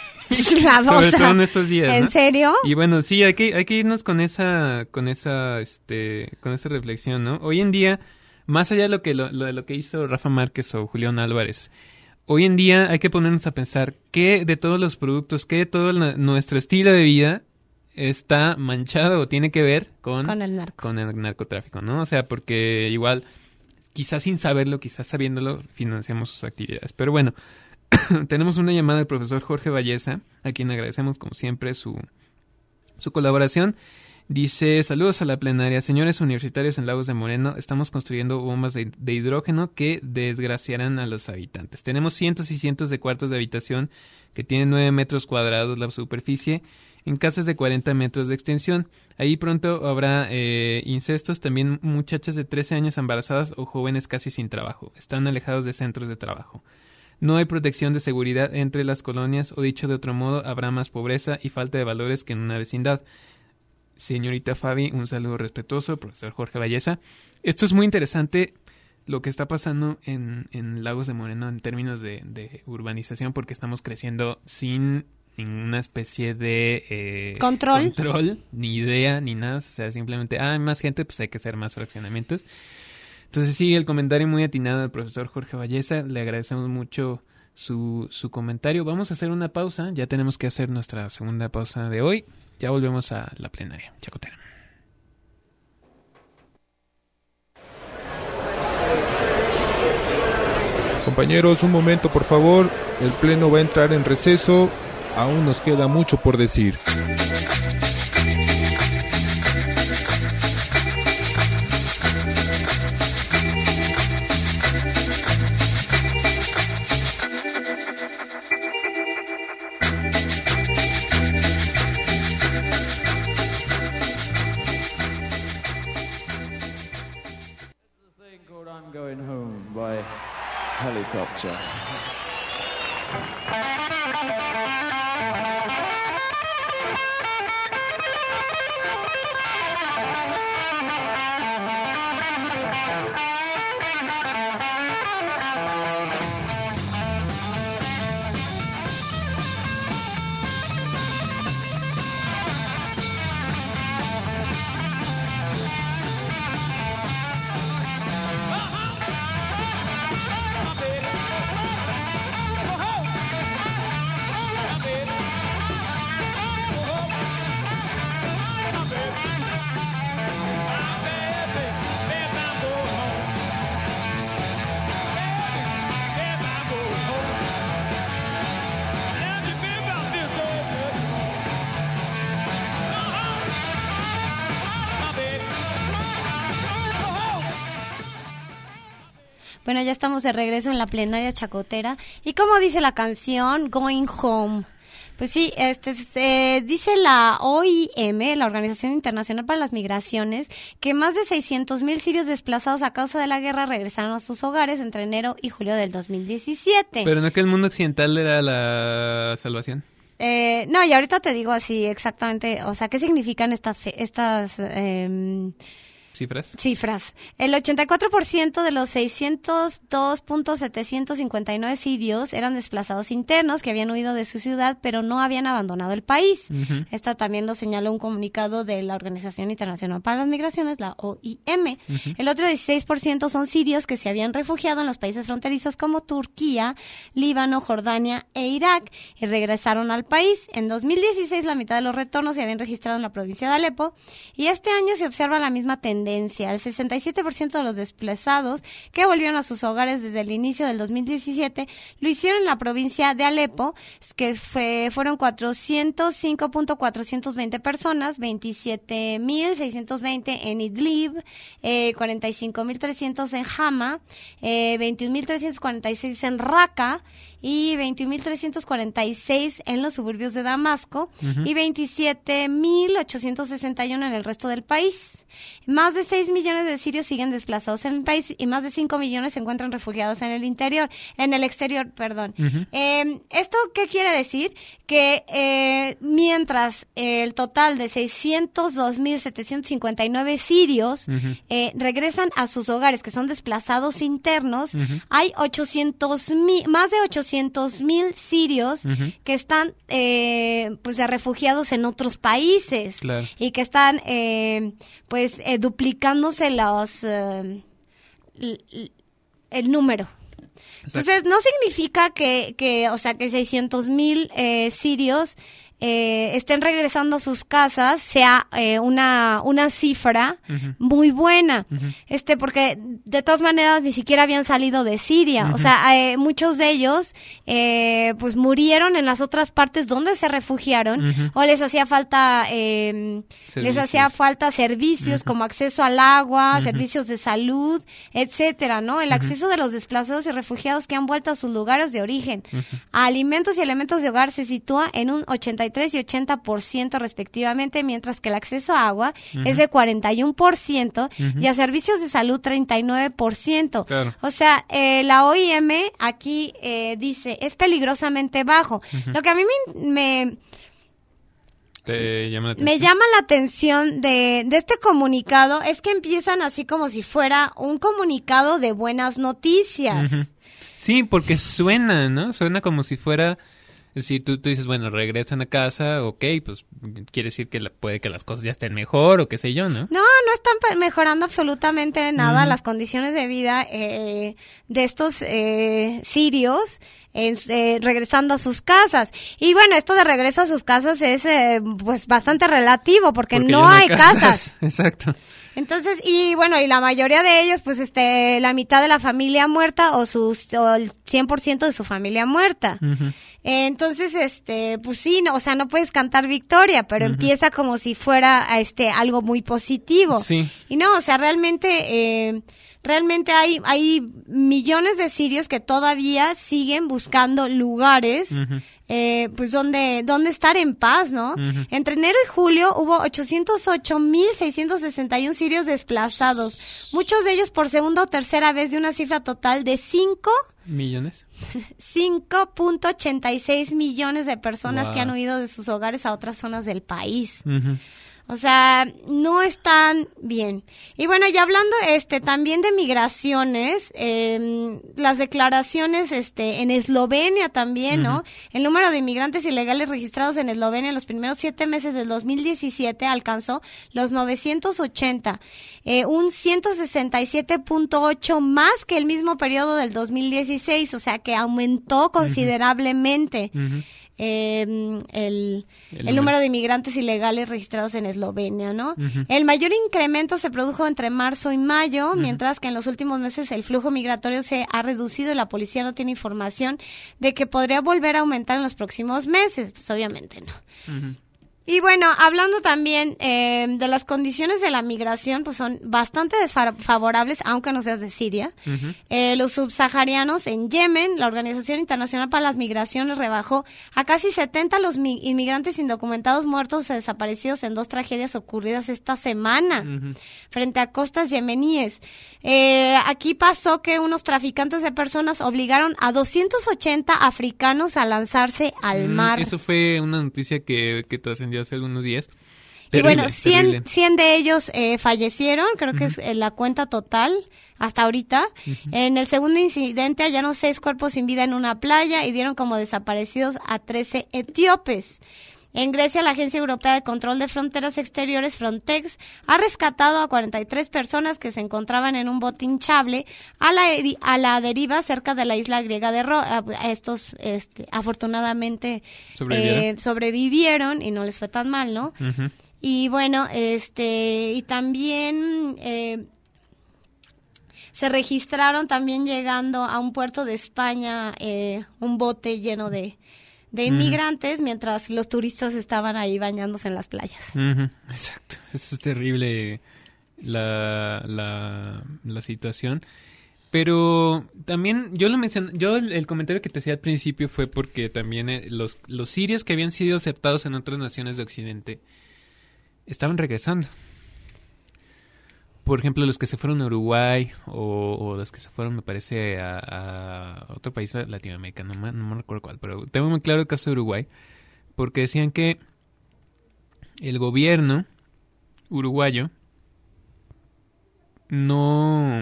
La Sobre todo en estos días, ¿En ¿no? serio? Y bueno, sí, hay que, hay que irnos con esa, con esa, este, con esa reflexión, ¿no? Hoy en día, más allá de lo que, lo, lo, de lo que hizo Rafa Márquez o Julián Álvarez, hoy en día hay que ponernos a pensar qué de todos los productos, qué de todo la, nuestro estilo de vida está manchado o tiene que ver con, con el narco. con el narcotráfico, ¿no? O sea, porque igual, quizás sin saberlo, quizás sabiéndolo, financiamos sus actividades. Pero bueno, tenemos una llamada del profesor Jorge Valleza, a quien agradecemos como siempre su, su colaboración. Dice, saludos a la plenaria. Señores universitarios en Lagos de Moreno, estamos construyendo bombas de, de hidrógeno que desgraciarán a los habitantes. Tenemos cientos y cientos de cuartos de habitación que tienen nueve metros cuadrados la superficie, en casas de cuarenta metros de extensión. Ahí pronto habrá eh, incestos, también muchachas de trece años embarazadas o jóvenes casi sin trabajo. Están alejados de centros de trabajo. No hay protección de seguridad entre las colonias, o dicho de otro modo, habrá más pobreza y falta de valores que en una vecindad. Señorita Fabi, un saludo respetuoso, profesor Jorge Valleza. Esto es muy interesante, lo que está pasando en, en Lagos de Moreno en términos de, de urbanización, porque estamos creciendo sin ninguna especie de eh, control, control, ni idea, ni nada. O sea, simplemente, ah, hay más gente, pues hay que hacer más fraccionamientos. Entonces sí, el comentario muy atinado del profesor Jorge Valleza, le agradecemos mucho su, su comentario. Vamos a hacer una pausa, ya tenemos que hacer nuestra segunda pausa de hoy, ya volvemos a la plenaria chacotera. Compañeros, un momento por favor, el pleno va a entrar en receso, aún nos queda mucho por decir. helicopter. Bueno, ya estamos de regreso en la plenaria chacotera. ¿Y cómo dice la canción? Going Home. Pues sí, este eh, dice la O I M, la Organización Internacional para las Migraciones, que más de seiscientos mil sirios desplazados a causa de la guerra regresaron a sus hogares entre enero y julio del dos mil diecisiete. Pero no que el mundo occidental era la salvación. Eh, no, y ahorita te digo así exactamente, o sea, ¿qué significan estas fe- estas eh, ¿Cifras? Cifras. El ochenta y cuatro por ciento de los seiscientos dos mil setecientos cincuenta y nueve sirios eran desplazados internos que habían huido de su ciudad, pero no habían abandonado el país. Uh-huh. Esto también lo señaló un comunicado de la Organización Internacional para las Migraciones, la O I M. Uh-huh. El otro dieciséis por ciento son sirios que se habían refugiado en los países fronterizos como Turquía, Líbano, Jordania e Irak y regresaron al país. En dos mil dieciséis, la mitad de los retornos se habían registrado en la provincia de Alepo y este año se observa la misma tendencia. El sesenta y siete por ciento de los desplazados que volvieron a sus hogares desde el inicio del dos mil diecisiete lo hicieron en la provincia de Alepo, que fue, fueron cuatrocientos cinco mil cuatrocientos veinte personas, veintisiete mil seiscientos veinte en Idlib, eh, cuarenta y cinco mil trescientos en Hama, eh, veintiún mil trescientos cuarenta y seis en Raqqa y veintiún mil trescientos cuarenta y seis en los suburbios de Damasco uh-huh. y veintisiete mil ochocientos sesenta y uno en el resto del país. Más de seis millones de sirios siguen desplazados en el país y más de cinco millones se encuentran refugiados en el interior, en el exterior, perdón. Uh-huh. Eh, ¿Esto qué quiere decir? Que eh, mientras el total de seiscientos dos mil setecientos cincuenta y nueve sirios uh-huh. eh, regresan a sus hogares, que son desplazados internos, uh-huh. hay ochocientos mil, más de ochocientos mil sirios uh-huh. que están eh, pues refugiados en otros países claro. y que están eh, pues eh, duplicándose los eh, el, el número. Exacto. Entonces no significa que, que o sea que seiscientos mil eh, sirios eh, estén regresando a sus casas sea eh, una una cifra uh-huh. muy buena, uh-huh. este porque de todas maneras ni siquiera habían salido de Siria, uh-huh. o sea eh, muchos de ellos eh, pues murieron en las otras partes donde se refugiaron uh-huh. o les hacía falta eh, les hacía falta servicios uh-huh. como acceso al agua, uh-huh. servicios de salud, etcétera, ¿no? El uh-huh. acceso de los desplazados y refugiados que han vuelto a sus lugares de origen uh-huh. a alimentos y elementos de hogar se sitúa en un ochenta y tres y ochenta por ciento respectivamente, mientras que el acceso a agua uh-huh. es de cuarenta y uno por ciento uh-huh. y a servicios de salud treinta y nueve por ciento. Claro. O sea, eh, la O I M aquí eh, dice, es peligrosamente bajo. Uh-huh. Lo que a mí me... me ¿Te llama la atención? Me llama la atención de, de este comunicado, es que empiezan así como si fuera un comunicado de buenas noticias. Uh-huh. Sí, porque suena, ¿no? Suena como si fuera... Es decir, tú, tú dices, bueno, regresan a casa, ok, pues quiere decir que la, puede que las cosas ya estén mejor o qué sé yo, ¿no? No, no están mejorando absolutamente nada uh-huh. las condiciones de vida eh, de estos eh, sirios eh, eh, regresando a sus casas. Y bueno, esto de regreso a sus casas es eh, pues bastante relativo porque, porque no hay casas. casas. Exacto. Entonces, y bueno, y la mayoría de ellos, pues este, la mitad de la familia muerta o, sus, o el cien por ciento de su familia muerta. Uh-huh. Eh, entonces, este, pues sí, no, o sea, no puedes cantar victoria, pero uh-huh. empieza como si fuera este algo muy positivo. Sí. Y no, o sea, realmente, eh, realmente hay, hay millones de sirios que todavía siguen buscando lugares uh-huh. Eh, pues donde, donde estar en paz, ¿no? Uh-huh. Entre enero y julio hubo ochocientos ocho mil seiscientos sesenta y uno sirios desplazados, muchos de ellos por segunda o tercera vez, de una cifra total de cinco ¿Millones? cinco punto ochenta y seis millones de personas Wow. que han huido de sus hogares a otras zonas del país. Uh-huh. O sea, no están bien. Y bueno, ya hablando este también de migraciones, eh, las declaraciones este en Eslovenia también, ¿no? Uh-huh. El número de inmigrantes ilegales registrados en Eslovenia en los primeros siete meses del dos mil diecisiete alcanzó los novecientos ochenta, eh, un ciento sesenta y siete punto ocho más que el mismo periodo del dos mil dieciséis, o sea que aumentó considerablemente. Uh-huh. Eh, el, El el número de inmigrantes ilegales registrados en Eslovenia, ¿no? Uh-huh. El mayor incremento se produjo entre marzo y mayo, Uh-huh. mientras que en los últimos meses el flujo migratorio se ha reducido y la policía no tiene información de que podría volver a aumentar en los próximos meses. Pues obviamente no. Uh-huh. Y bueno, hablando también eh, de las condiciones de la migración, pues son bastante desfavorables, aunque no seas de Siria. Uh-huh. Eh, los subsaharianos en Yemen, la Organización Internacional para las Migraciones rebajó a casi setenta los mi- inmigrantes indocumentados muertos o desaparecidos en dos tragedias ocurridas esta semana Uh-huh. frente a costas yemeníes. Eh, aquí pasó que unos traficantes de personas obligaron a doscientos ochenta africanos a lanzarse al Mm, mar. Eso fue una noticia que, que trascendió hace algunos días. Y Terrible, bueno, cien, terrible. cien de ellos eh, fallecieron, creo que es eh, la cuenta total hasta ahorita. En el segundo incidente hallaron seis cuerpos sin vida en una playa y dieron como desaparecidos a trece etíopes. En Grecia, la Agencia Europea de Control de Fronteras Exteriores, Frontex, ha rescatado a cuarenta y tres personas que se encontraban en un bote hinchable a la, eri- a la deriva cerca de la isla griega de Ro. A- a Estos, este, afortunadamente, ¿Sobrevivieron? eh, sobrevivieron y no les fue tan mal, ¿no? Ujú. Y bueno, este, y también eh, se registraron también llegando a un puerto de España eh, un bote lleno de, de inmigrantes, mientras los turistas estaban ahí bañándose en las playas. Ujú, exacto, eso es terrible la, la, la situación. Pero también yo lo mencioné, yo el, el comentario que te hacía al principio fue porque también eh, los, los sirios que habían sido aceptados en otras naciones de Occidente estaban regresando. Por ejemplo, los que se fueron a Uruguay o, o los que se fueron, me parece, a, a otro país latinoamericano, no me, no me recuerdo cuál, pero tengo muy claro el caso de Uruguay, porque decían que el gobierno uruguayo no,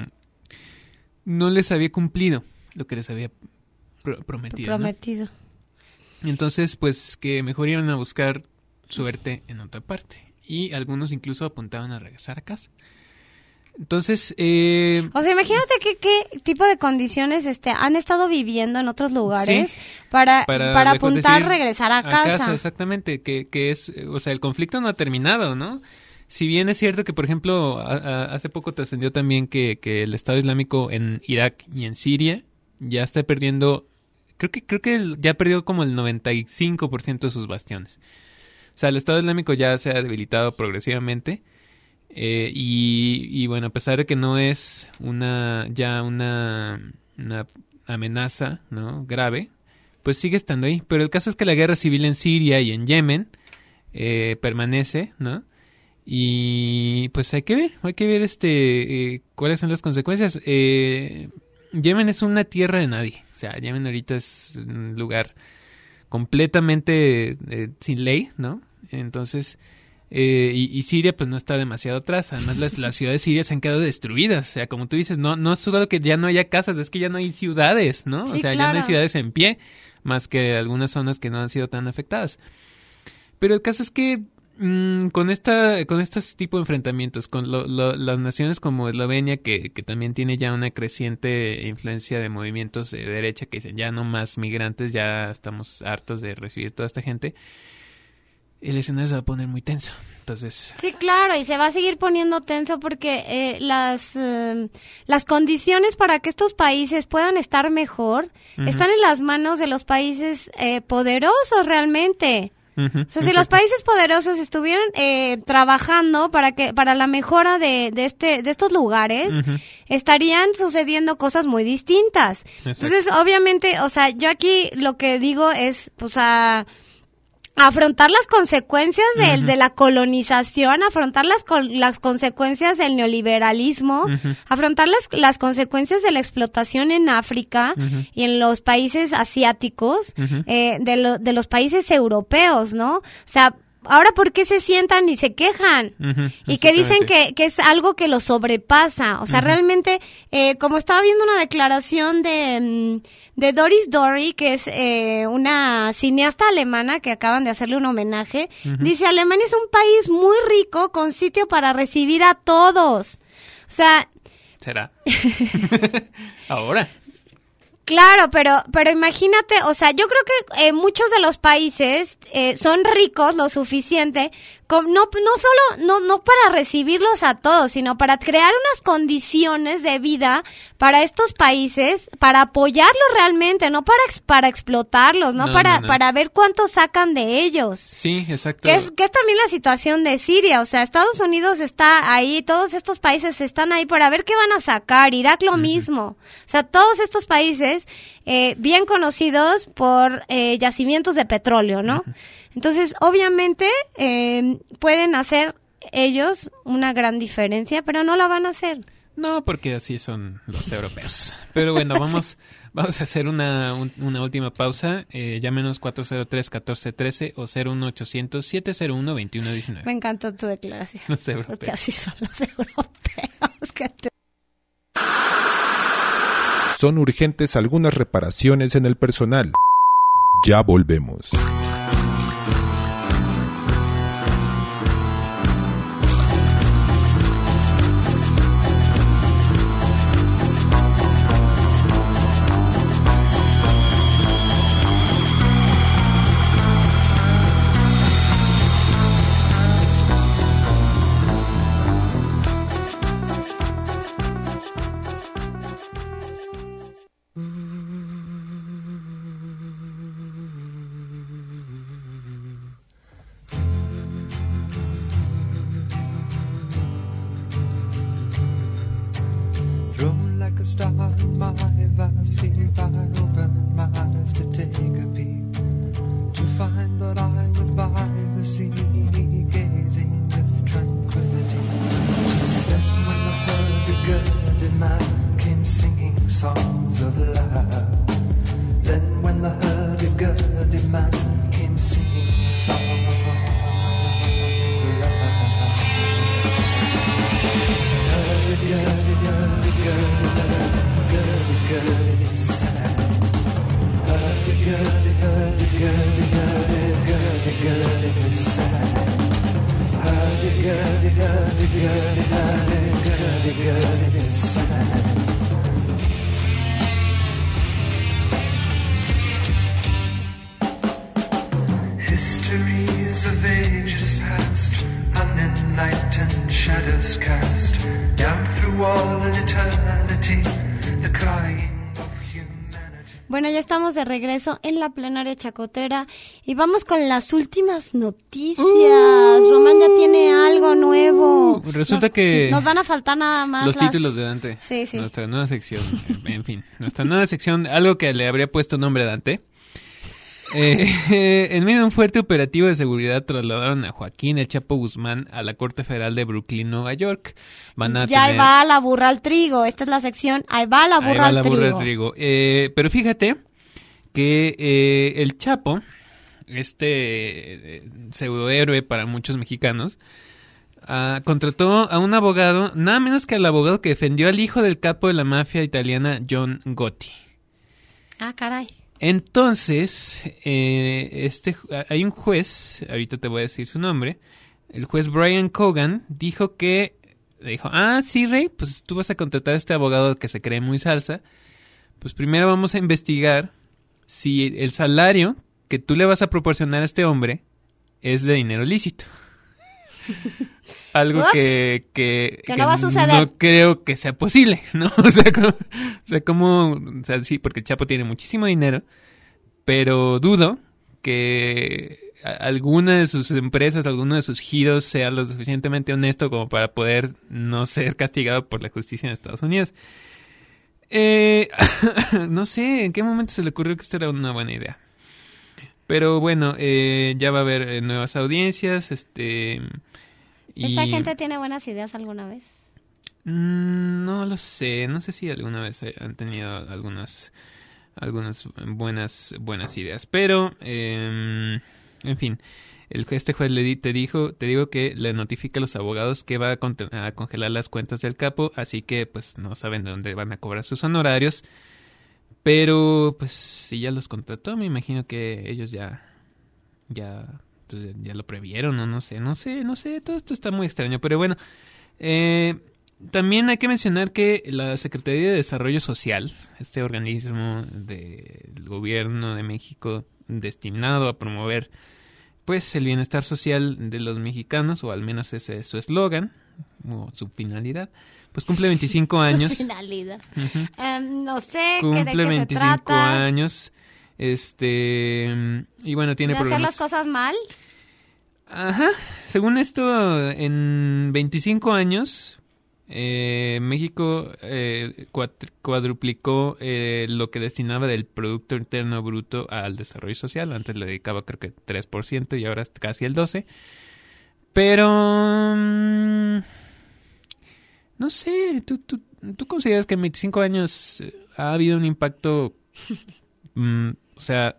no les había cumplido lo que les había pro- prometido. ¿no? Prometido. Entonces, pues que mejor iban a buscar suerte en otra parte. Y algunos incluso apuntaban a regresar a casa. Entonces, eh, O sea, imagínate qué, qué tipo de condiciones este han estado viviendo en otros lugares Sí. para, para, para lejos apuntar decir, regresar a, casa. Exactamente, que, que es, eh, o sea, el conflicto no ha terminado, ¿no? Si bien es cierto que, por ejemplo, a- a- hace poco trascendió también que, que el Estado Islámico en Irak y en Siria ya está perdiendo, creo que creo que el- ya perdió como el noventa y cinco por ciento de sus bastiones. O sea, el Estado Islámico ya se ha debilitado progresivamente. Eh, y, y bueno, a pesar de que no es una ya una, una amenaza, ¿no?, grave, pues sigue estando ahí. Pero el caso es que la guerra civil en Siria y en Yemen eh, permanece, ¿no? Y pues hay que ver, hay que ver este eh, cuáles son las consecuencias. Eh, Yemen es una tierra de nadie. O sea, Yemen ahorita es un lugar completamente eh, sin ley, ¿no? Entonces... Eh, y, y Siria pues no está demasiado atrás. Además las, las ciudades sirias se han quedado destruidas. O sea, como tú dices, no, no es solo que ya no haya casas, es que ya no hay ciudades, ¿no? Sí, o sea, ya claro. no hay ciudades en pie, más que algunas zonas que no han sido tan afectadas. Pero el caso es que mmm, con esta con estos tipos de enfrentamientos, con lo, lo, las naciones como Eslovenia, que, que también tiene ya una creciente influencia de movimientos de derecha que dicen ya no más migrantes, ya estamos hartos de recibir toda esta gente, el escenario se va a poner muy tenso. Entonces, Sí, claro, y se va a seguir poniendo tenso porque eh, las eh, las condiciones para que estos países puedan estar mejor Ujú. están en las manos de los países eh, poderosos realmente. ujú, O sea, si los exacto. países poderosos estuvieran eh, trabajando para que para la mejora de, de este de estos lugares, Ujú. estarían sucediendo cosas muy distintas. Exacto. Entonces, obviamente, o sea, yo aquí lo que digo es, o sea, afrontar las consecuencias de, uh-huh. de la colonización, afrontar las, las consecuencias del neoliberalismo, uh-huh. afrontar las, las consecuencias de la explotación en África uh-huh. y en los países asiáticos, uh-huh. eh, de, lo, de los países europeos, ¿no? O sea, ahora, ¿por qué se sientan y se quejan? Uh-huh, y que dicen que, que es algo que los sobrepasa. O sea, uh-huh. realmente, eh, como estaba viendo una declaración de, de Doris Dörri, que es eh, una cineasta alemana que acaban de hacerle un homenaje, uh-huh. dice, Alemania es un país muy rico con sitio para recibir a todos. O sea... ¿Será? Ahora... Claro, pero pero imagínate, o sea, yo creo que eh, muchos de los países eh, son ricos lo suficiente, com, no no solo no no para recibirlos a todos, sino para crear unas condiciones de vida para estos países, para apoyarlos realmente, no para ex, para explotarlos, no, no para no, no. para ver cuánto sacan de ellos. Sí, exacto. Que es que es también la situación de Siria, o sea, Estados Unidos está ahí, todos estos países están ahí para ver qué van a sacar, Irak lo uh-huh. mismo. O sea, todos estos países Eh, bien conocidos por eh, yacimientos de petróleo, ¿no? Uh-huh. Entonces, obviamente, eh, pueden hacer ellos una gran diferencia, pero no la van a hacer. No, porque así son los europeos. Pero bueno, vamos sí. vamos a hacer una, un, una última pausa. Eh, llámenos cuatro cero tres, uno cuatro uno tres o cero uno ochocientos, siete cero uno, veintiuno diecinueve. Me encantó tu declaración. Los europeos. Porque así son los europeos. Que te... Son urgentes algunas reparaciones en el personal. Ya volvemos. Bueno, ya estamos de regreso en la plenaria chacotera y vamos con las últimas noticias. Uh, Román ya tiene algo nuevo. Resulta nos, que nos van a faltar nada más los las... títulos de Dante. Sí, sí. Nuestra nueva sección, en fin, nuestra nueva sección, algo que le habría puesto nombre a Dante. Eh, eh, en medio de un fuerte operativo de seguridad trasladaron a Joaquín El Chapo Guzmán a la Corte Federal de Brooklyn, Nueva York. Van a ya tener... ahí va la burra al trigo, esta es la sección, ahí va la burra, ahí va al, la trigo. burra al trigo. Eh, pero fíjate que eh, El Chapo, este eh, pseudohéroe para muchos mexicanos, uh, contrató a un abogado, nada menos que al abogado que defendió al hijo del capo de la mafia italiana, John Gotti. Ah, caray. Entonces, eh, este hay un juez, ahorita te voy a decir su nombre, el juez Brian Cogan dijo que, dijo, ah, sí, Rey, pues tú vas a contratar a este abogado que se cree muy salsa, pues primero vamos a investigar si el salario que tú le vas a proporcionar a este hombre es de dinero lícito. Algo que, que, que no va a suceder. No creo que sea posible, ¿no? O sea, como, o sea, como, o sea, sí, porque el Chapo tiene muchísimo dinero, pero dudo que alguna de sus empresas, alguno de sus giros sea lo suficientemente honesto como para poder no ser castigado por la justicia en Estados Unidos. Eh, no sé, ¿en qué momento se le ocurrió que esto era una buena idea? Pero bueno, eh, ya va a haber eh, nuevas audiencias. este y... ¿Esta gente tiene buenas ideas alguna vez? Mm, no lo sé, no sé si alguna vez han tenido algunas algunas buenas buenas ideas, pero eh, en fin, el este juez le di, te dijo te digo que le notifica a los abogados que va a, con, a congelar las cuentas del capo, así que pues no saben de dónde van a cobrar sus honorarios, pero pues si ya los contrató, me imagino que ellos ya ya pues, ya lo previeron, o no sé, no sé, no sé, todo esto está muy extraño, pero bueno, eh también hay que mencionar que la Secretaría de Desarrollo Social, este organismo del gobierno de México destinado a promover pues el bienestar social de los mexicanos, o al menos ese es su eslogan o su finalidad, pues cumple veinticinco años. Su finalidad. Uh-huh. um, no sé cumple qué, de qué veinticinco se trata. años. Este y bueno, tiene ¿De programas. hacer las cosas mal? Ajá, según esto, en veinticinco años Eh, México eh, cuadruplicó eh, lo que destinaba del Producto Interno Bruto al desarrollo social. Antes le dedicaba creo que tres por ciento y ahora es casi el doce por ciento. Pero mmm, no sé, ¿tú, tú, ¿tú consideras que en veinticinco años ha habido un impacto? mmm, o sea,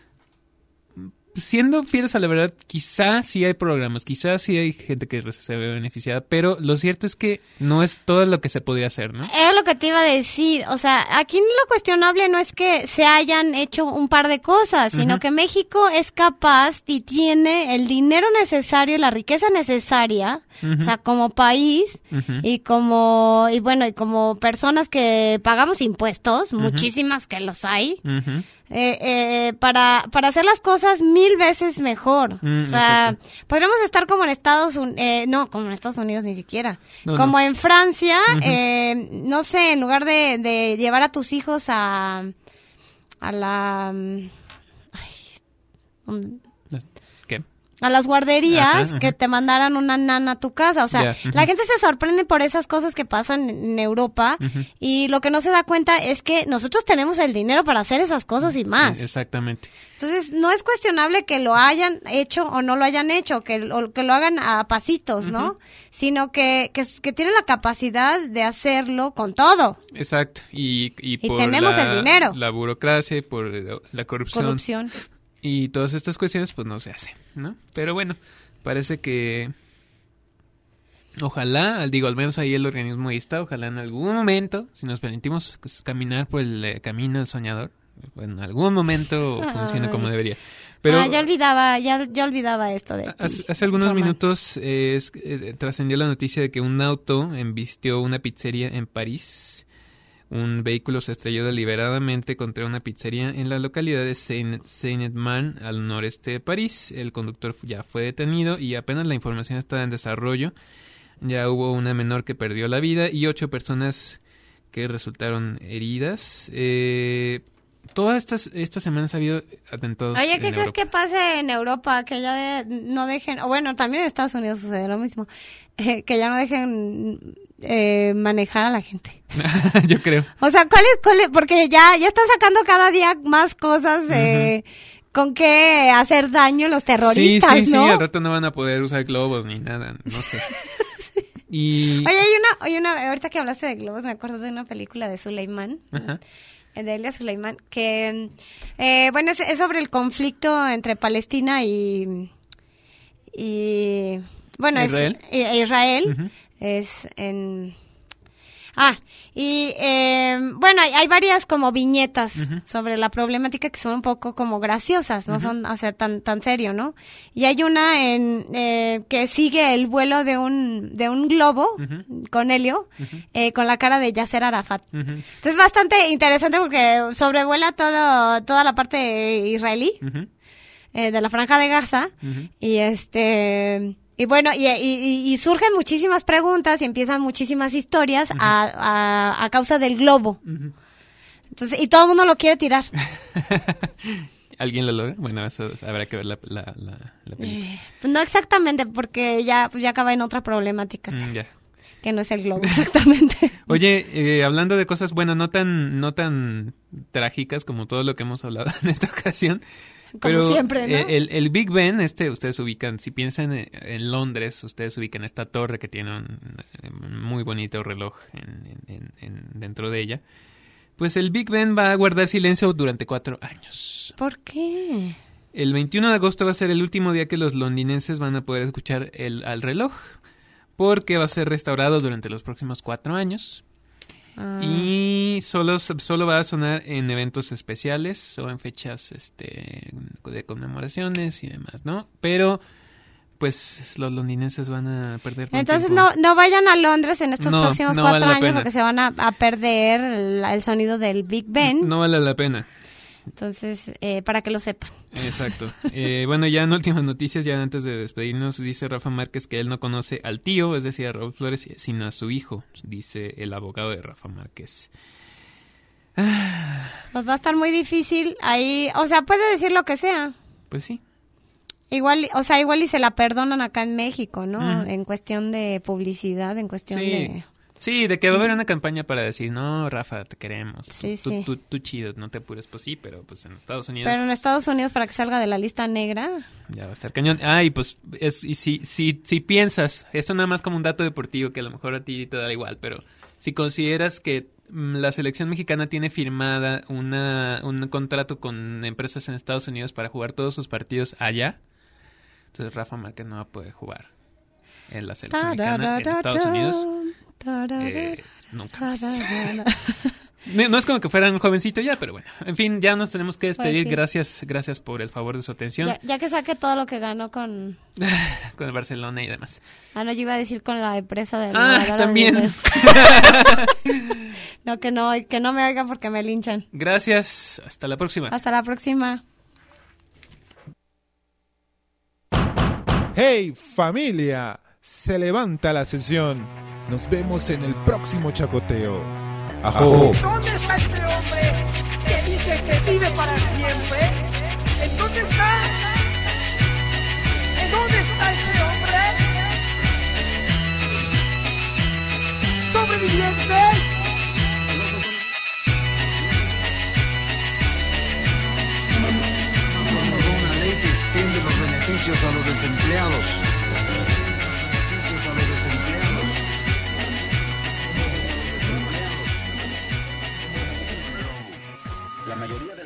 siendo fieles a la verdad, quizás sí hay programas, quizás sí hay gente que se ve beneficiada, pero lo cierto es que no es todo lo que se podría hacer, ¿no? Era lo que te iba a decir, o sea, aquí lo cuestionable no es que se hayan hecho un par de cosas, sino uh-huh. que México es capaz y tiene el dinero necesario, la riqueza necesaria, uh-huh. o sea, como país uh-huh. y como, y bueno, y como personas que pagamos impuestos, uh-huh. muchísimas que los hay, uh-huh. Eh, eh, para para hacer las cosas mil veces mejor. Mm, o sea, exacto. Podríamos estar como en Estados Unidos, eh, no, como en Estados Unidos ni siquiera. No, como no. en Francia, uh-huh. eh, no sé, en lugar de, de llevar a tus hijos a a la... Ay, um, ¿Qué? A las guarderías, ajá, ajá. que te mandaran una nana a tu casa. O sea, yeah, uh-huh. la gente se sorprende por esas cosas que pasan en Europa uh-huh. y lo que no se da cuenta es que nosotros tenemos el dinero para hacer esas cosas y más. Exactamente. Entonces, no es cuestionable que lo hayan hecho o no lo hayan hecho, que, o que lo hagan a pasitos, ¿no? Uh-huh. Sino que, que, que tienen la capacidad de hacerlo con todo. Exacto. Y, y, y por tenemos la, el dinero. La burocracia y por la corrupción. Corrupción. Y todas estas cuestiones, pues no se hacen, ¿no? Pero bueno, parece que ojalá, digo, al menos ahí el organismo ahí está, ojalá en algún momento, si nos permitimos pues, caminar por el eh, camino del soñador, en algún momento funcione como debería. Pero ah, ya olvidaba, ya, ya olvidaba esto de Hace, hace algunos Normal. minutos eh, eh, trascendió la noticia de que un auto embistió una pizzería en París. Un vehículo se estrelló deliberadamente contra una pizzería en la localidad de Saint-Étienne, al noreste de París. El conductor ya fue detenido y apenas la información está en desarrollo. Ya hubo una menor que perdió la vida y ocho personas que resultaron heridas. Eh, todas estas estas semanas ha habido atentados. Oye, ¿qué en crees Europa. que pase en Europa? Que ya de, no dejen, o bueno, también en Estados Unidos sucede lo mismo, eh, que ya no dejen eh, manejar a la gente. Yo creo. O sea, ¿cuál es, cuál es? Porque ya, ya están sacando cada día más cosas eh, uh-huh. con que hacer daño los terroristas, sí, sí, ¿no? Sí, al rato no van a poder usar globos ni nada, no sé. Y... Oye, hay una, hay una, ahorita que hablaste de globos, me acuerdo de una película de Suleimán. Ajá. De Elia Suleimán, que, eh, bueno, es, es sobre el conflicto entre Palestina y, y bueno, Israel. es Israel, uh-huh. es en... Ah, y eh, bueno, hay, hay varias como viñetas uh-huh. sobre la problemática que son un poco como graciosas, no uh-huh. son, o sea, tan tan serio, ¿no? Y hay una en eh, que sigue el vuelo de un de un globo uh-huh. con helio, uh-huh. eh, con la cara de Yasser Arafat. Uh-huh. Entonces, bastante interesante porque sobrevuela todo toda la parte israelí uh-huh. eh, de la Franja de Gaza uh-huh. y este Y bueno, y, y, y surgen muchísimas preguntas y empiezan muchísimas historias uh-huh. a, a, a causa del globo. Uh-huh. Entonces, y todo el mundo lo quiere tirar. ¿Alguien lo logra? Bueno, eso habrá que ver la, la, la, la película. Eh, no exactamente, porque ya, pues ya acaba en otra problemática. Mm, ya. Que no es el globo, exactamente. Oye, eh, hablando de cosas, bueno, no tan, no tan trágicas como todo lo que hemos hablado en esta ocasión. Como Pero siempre, ¿no? el, el Big Ben, este, ustedes ubican, si piensan en, en Londres, ustedes ubican esta torre que tiene un, un muy bonito reloj en, en, en, dentro de ella. Pues el Big Ben va a guardar silencio durante cuatro años. ¿Por qué? El veintiuno de agosto va a ser el último día que los londinenses van a poder escuchar el, al reloj, porque va a ser restaurado durante los próximos cuatro años. Ah. Y solo, solo va a sonar en eventos especiales o en fechas este, de conmemoraciones y demás, ¿no? Pero, pues, los londinenses van a perder Entonces, tiempo. no no vayan a Londres en estos no, próximos no cuatro vale años porque se van a, a perder el, el sonido del Big Ben. No vale la pena. Entonces, eh, para que lo sepan. Exacto. Eh, bueno, ya en últimas noticias, ya antes de despedirnos, dice Rafa Márquez que él no conoce al tío, es decir, a Raúl Flores, sino a su hijo, dice el abogado de Rafa Márquez. Pues va a estar muy difícil ahí, o sea, puede decir lo que sea. Pues sí. Igual, o sea, igual y se la perdonan acá en México, ¿no? Mm. En cuestión de publicidad, en cuestión sí. de... Sí, de que va a haber una campaña para decir, no, Rafa, te queremos. Sí, tú, sí. Tú, tú, tú chido, no te apures. Pues sí, pero pues en Estados Unidos... Pero en Estados Unidos para que salga de la lista negra... Ya va a estar cañón. Ah, y pues, es, y si, si, si piensas, esto nada más como un dato deportivo que a lo mejor a ti te da igual, pero si consideras que mm, la selección mexicana tiene firmada una, un contrato con empresas en Estados Unidos para jugar todos sus partidos allá, entonces Rafa Márquez no va a poder jugar en la selección mexicana en Estados Unidos. Eh, nunca más. No es como que fuera un jovencito ya, pero bueno. En fin, ya nos tenemos que despedir. Pues sí. Gracias gracias por el favor de su atención. Ya, ya que saque todo lo que ganó con... con el Barcelona y demás. Ah, no, yo iba a decir con la empresa de... Ah, también. No, que no, que no me oigan porque me linchan. Gracias. Hasta la próxima. Hasta la próxima. ¡Hey, familia! Se levanta la sesión. Nos vemos en el próximo chacoteo. ¡Ajo! ¿Dónde está este hombre que dice que vive para siempre? ¿En dónde está? ¿En dónde está este hombre? ¿Sobrevivientes? Una ley que extiende los beneficios a los desempleados. La mayoría de